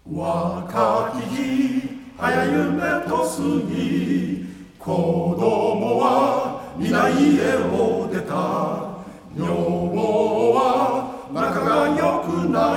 若き日早夢と過ぎ、子供は皆家を出た。女房は仲が良くない。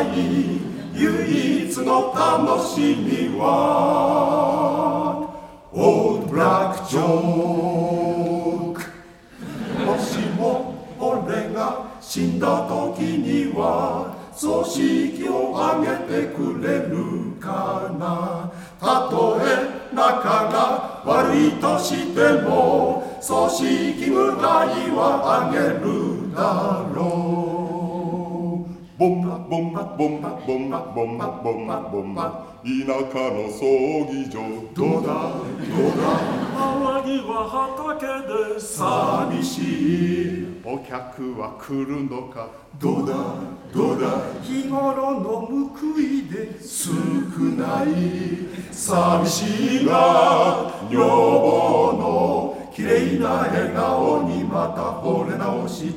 唯一の楽しみはオールブラックジョーク。もしも俺が死んだ時には葬式をあげてくれるかな。たとえ仲が悪いとしても葬式ぐらいはあげるだろう。ボンバボンバボンバボンバボンバボンバボンバ、田舎の葬儀場。どうだどうだ、 騒ぎは畑で寂しい。 お客は来るのか。 どうだどうだ、 日頃の報いで少ない寂しいが女房の綺麗な笑顔にまた惚れ直した。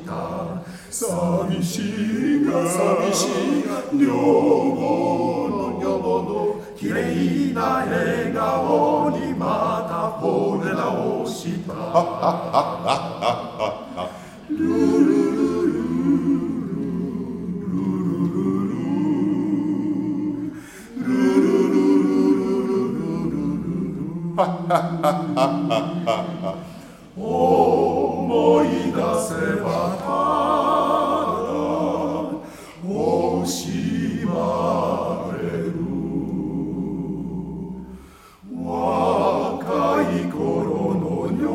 寂しいが女房の綺麗な笑顔にまた惚れ直した。ルルルル思い出せばただ惜しまれる。若い頃の女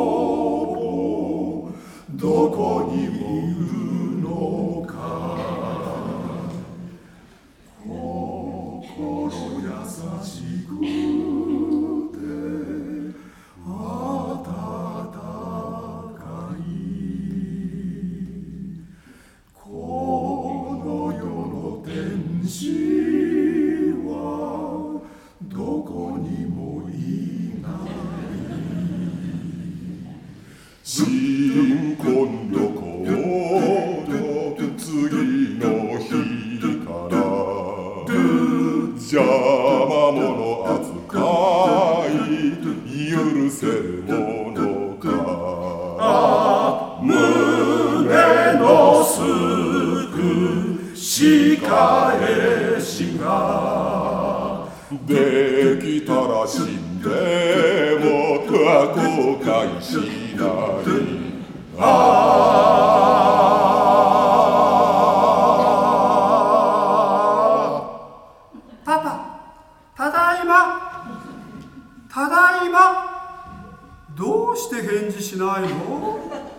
房どこにいるのか。心優しくどこにもいない。新婚旅行の次の日から邪魔者扱い許せるものか。胸のすく仕返しができたら死んでも後悔しない。 パパ、ただいま、ただいま。どうして返事しないの？